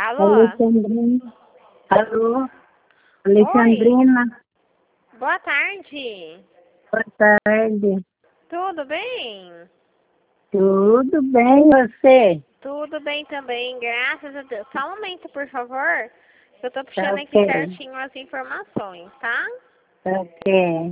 Alô? Alexandrina. Alô? Oi, Alexandrina. boa tarde. Boa tarde. Tudo bem? Tudo bem, você? Tudo bem também, graças a Deus. Só um momento, por favor. Eu tô Tá puxando aqui ok. certinho as informações, tá? Tá ok.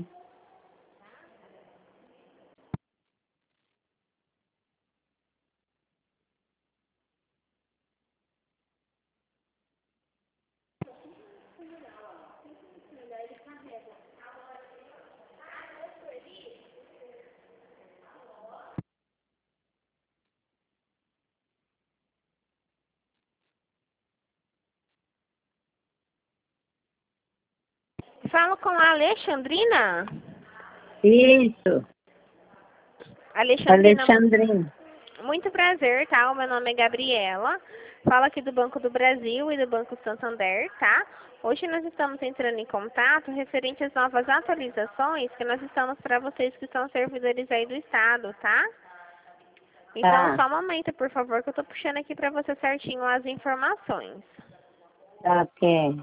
Falo com a Alexandrina. Isso. Alexandrina, Alexandrina. muito prazer, tá? O meu nome é Gabriela. Falo aqui do Banco do Brasil e do Banco Santander, tá? Hoje nós estamos entrando em contato referente às novas atualizações que nós estamos para vocês que são servidores aí do Estado, tá? Então, Tá. só um momento, por favor, que eu tô puxando aqui para você certinho as informações. Tá ok.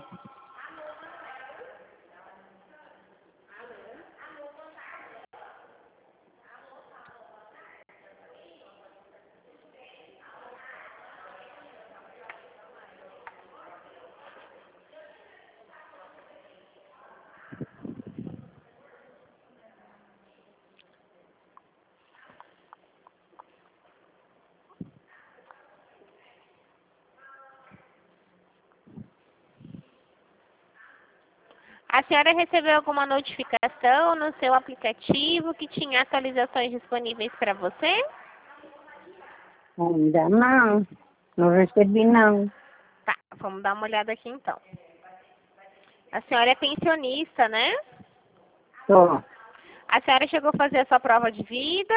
A senhora recebeu alguma notificação no seu aplicativo que tinha atualizações disponíveis para você? Ainda não. Não recebi, não. Tá, vamos dar uma olhada aqui então. A senhora é pensionista, né? Tô. A senhora chegou a fazer a sua prova de vida?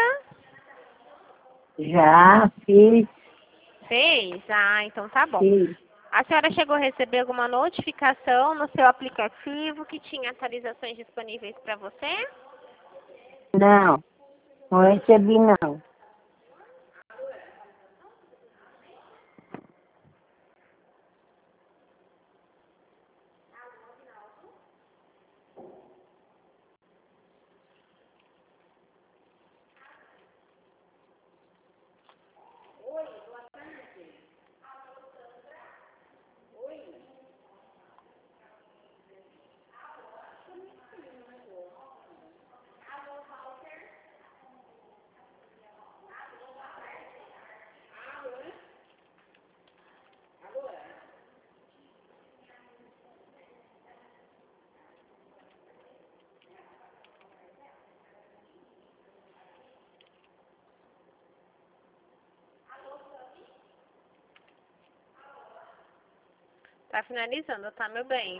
Já fiz. Fez? Ah, então tá bom. Fiz. A senhora chegou a receber alguma notificação no seu aplicativo que tinha atualizações disponíveis para você? Não. Não recebi, não. Tá finalizando, tá, meu bem?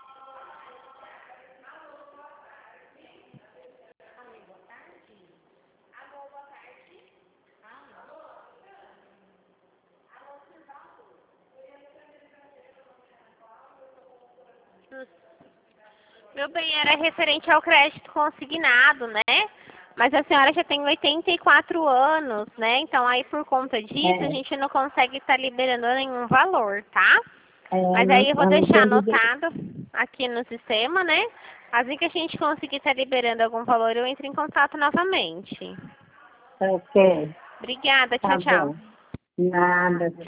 Meu bem, era referente ao crédito consignado, né? Mas a senhora já tem 84 anos, né? Então aí por conta disso a É. gente não consegue estar liberando nenhum valor, tá? Eu Mas não, aí eu vou eu não deixar tenho direito. anotado aqui no sistema, né? Assim que a gente conseguir estar liberando algum valor, eu entro em contato novamente. Tá ok. Obrigada, Tá tchau, tchau. bom. Nada.